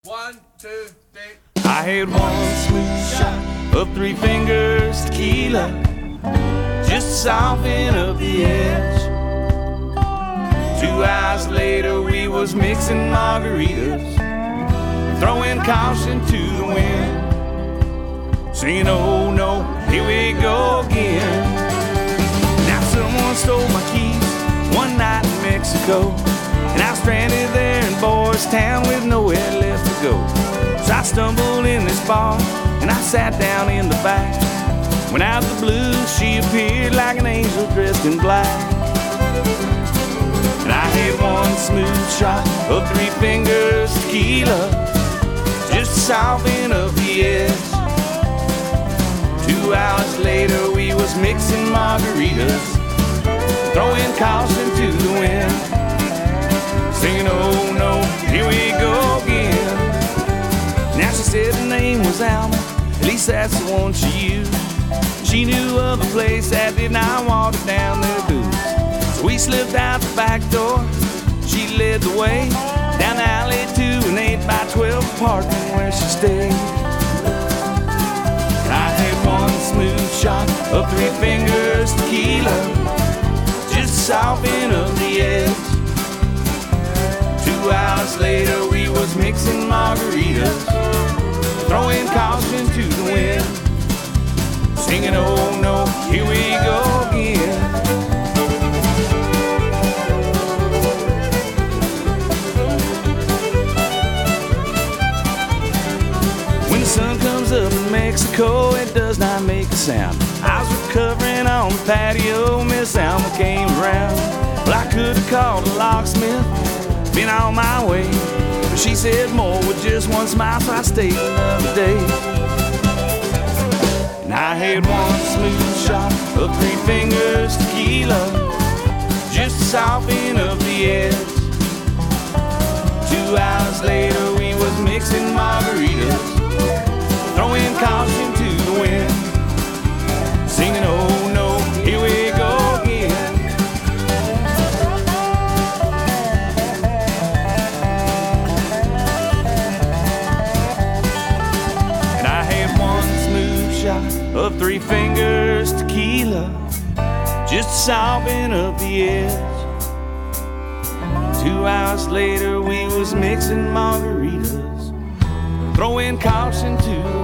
1, 2, 3. I had one smooth shot of Three Fingers tequila, just softening up the edge. 2 hours later we was mixing margaritas, throwing caution to the wind, singing oh no, here we go again. Now someone stole my keys one night in Mexico, and I was stranded there in Boys Town with nowhere left to go. So I stumbled in this bar and I sat down in the back, when out of the blue she appeared like an angel dressed in black. And I had one smooth shot of Three Fingers tequila, just softening up the edge. 2 hours later we was mixing margaritas, throwing caution to the wind, singing oh no, here we go again. Now she said her name was Alma, at least that's the one she used. She knew of a place that did not water down their boots. So we slipped out the back door, she led the way down the alley to an 8x12 apartment where she stayed. I had one smooth shot of Three Fingers tequila, just softening up the edge. 2 hours later we was mixing margaritas, throwing caution to the wind, singing oh no, here we go again. When the sun comes up in Mexico, it does not make a sound. I was recovering on the patio, Miss Alma came around. Well, I could have called a locksmith, been on my way, but she said more with just one smile, so I stayed another day. And I had one smooth shot of Three Fingers tequila, just softening up the edge. 2 hours later we was mixing margaritas, throwing caution to the wind, singing oh no, here we go again. And I had one smooth shot of Three Fingers tequila, just softening up the edge. 2 hours later we was mixing margaritas, throwing caution to